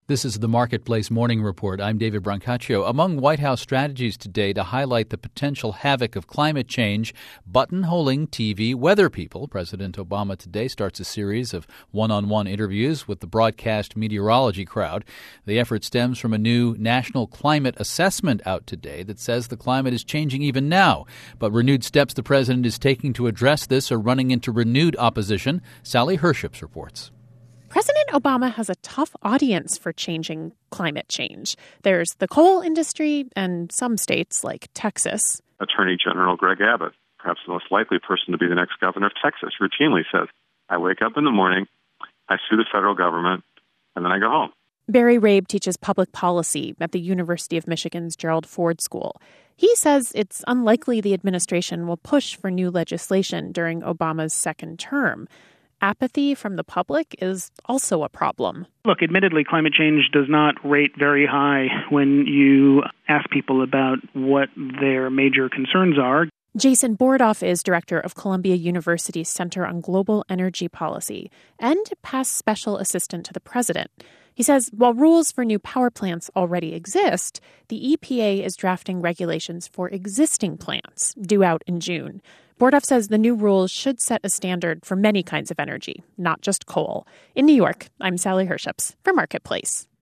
This is the Marketplace Morning Report. I'm David Brancaccio. Among White House strategies today to highlight the potential havoc of climate change, buttonholing TV weather people. President Obama today starts a series of one-on-one interviews with the broadcast meteorology crowd. The effort stems from a new national climate assessment out today that says the climate is changing even now. But renewed steps the president is taking to address this are running into renewed opposition. Sally Herships reports. President Obama has a tough audience for changing climate change. There's the coal industry and some states like Texas. Attorney General Greg Abbott, perhaps the most likely person to be the next governor of Texas, routinely says, I wake up in the morning, I sue the federal government, and then I go home. Barry Rabe teaches public policy at the University of Michigan's Gerald Ford School. He says it's unlikely the administration will push for new legislation during Obama's second term. Apathy from the public is also a problem. Look, admittedly, climate change does not rate very high when you ask people about what their major concerns are. Jason Bordoff is director of Columbia University's Center on Global Energy Policy and past special assistant to the president. He says while rules for new power plants already exist, the EPA is drafting regulations for existing plants due out in June. Bordoff says the new rules should set a standard for many kinds of energy, not just coal. In New York, I'm Sally Herships for Marketplace.